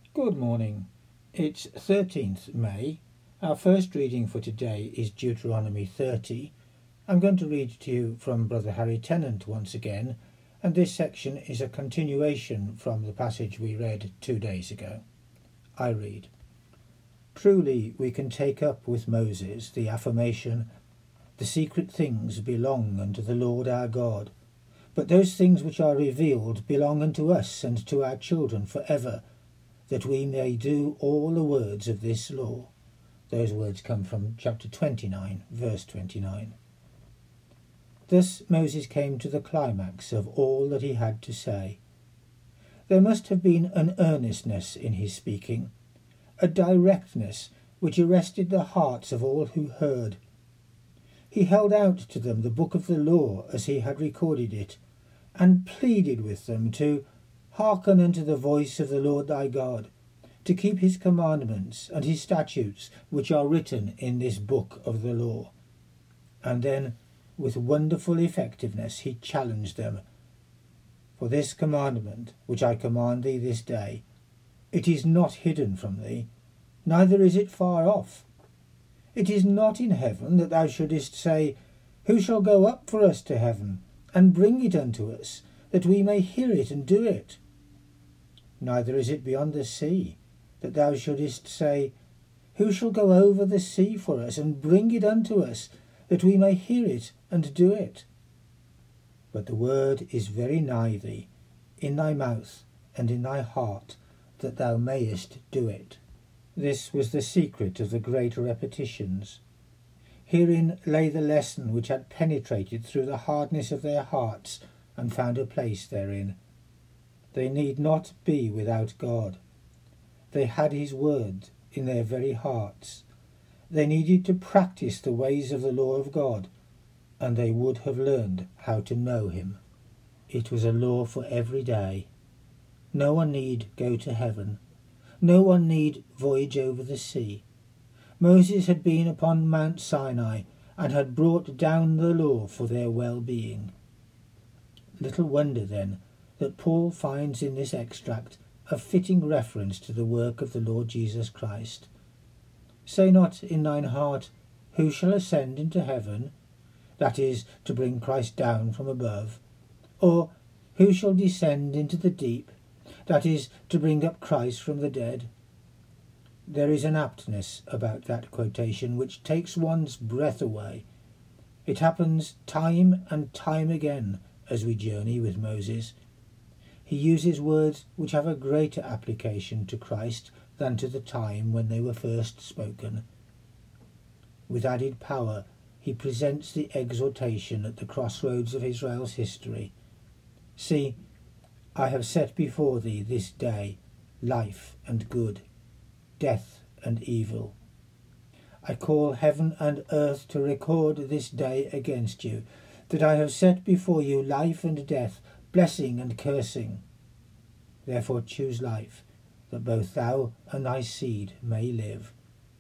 Good morning. It's 13th May. Our first reading for today is Deuteronomy 30. I'm going to read to you from Brother Harry Tennant once again, and this section is a continuation from the passage we read 2 days ago. I read, "Truly we can take up with Moses the affirmation, 'The secret things belong unto the Lord our God, but those things which are revealed belong unto us and to our children for ever, that we may do all the words of this law.'" Those words come from chapter 29, verse 29. Thus Moses came to the climax of all that he had to say. There must have been an earnestness in his speaking, a directness which arrested the hearts of all who heard. He held out to them the book of the law as he had recorded it, and pleaded with them to hearken unto the voice of the Lord thy God, to keep his commandments and his statutes which are written in this book of the law. And then, with wonderful effectiveness, he challenged them. "For this commandment which I command thee this day, it is not hidden from thee, neither is it far off. It is not in heaven, that thou shouldest say, Who shall go up for us to heaven, and bring it unto us, that we may hear it and do it? Neither is it beyond the sea, that thou shouldest say, Who shall go over the sea for us, and bring it unto us, that we may hear it and do it? But the word is very nigh thee, in thy mouth and in thy heart, that thou mayest do it." This was the secret of the great repetitions. Herein lay the lesson which had penetrated through the hardness of their hearts and found a place therein. They need not be without God. They had his word in their very hearts. They needed to practice the ways of the law of God, and they would have learned how to know him. It was a law for every day. No one need go to heaven. No one need voyage over the sea. Moses had been upon Mount Sinai and had brought down the law for their well-being. Little wonder, then, that Paul finds in this extract a fitting reference to the work of the Lord Jesus Christ. "Say not in thine heart, Who shall ascend into heaven?" That is, to bring Christ down from above. Or, "Who shall descend into the deep?" That is, to bring up Christ from the dead. There is an aptness about that quotation which takes one's breath away. It happens time and time again as we journey with Moses. He uses words which have a greater application to Christ than to the time when they were first spoken. With added power, he presents the exhortation at the crossroads of Israel's history. "See, I have set before thee this day life and good, death and evil. I call heaven and earth to record this day against you, that I have set before you life and death, blessing and cursing. Therefore choose life, that both thou and thy seed may live."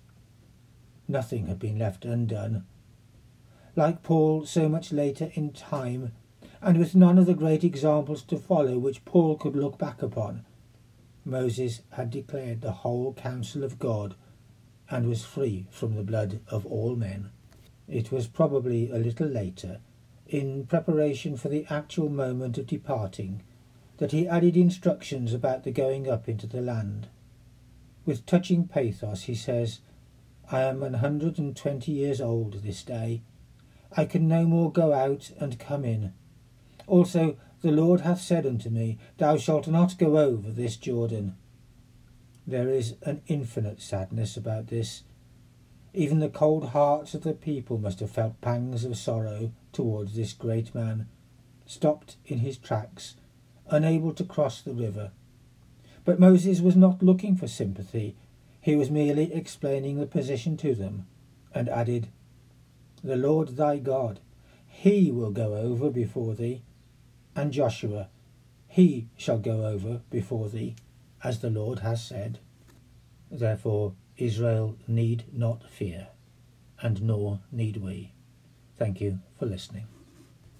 Nothing had been left undone. Like Paul so much later in time, and with none of the great examples to follow which Paul could look back upon, Moses had declared the whole counsel of God and was free from the blood of all men. It was probably a little later, in preparation for the actual moment of departing, that he added instructions about the going up into the land. With touching pathos he says, "I am 120 years old this day. I can no more go out and come in. Also the Lord hath said unto me, Thou shalt not go over this Jordan." There is an infinite sadness about this. Even the cold hearts of the people must have felt pangs of sorrow towards this great man, stopped in his tracks, unable to cross the river. But Moses was not looking for sympathy. He was merely explaining the position to them, and added, "The Lord thy God, he will go over before thee, and Joshua, he shall go over before thee, as the Lord has said." Therefore Israel need not fear, and nor need we. Thank you for listening.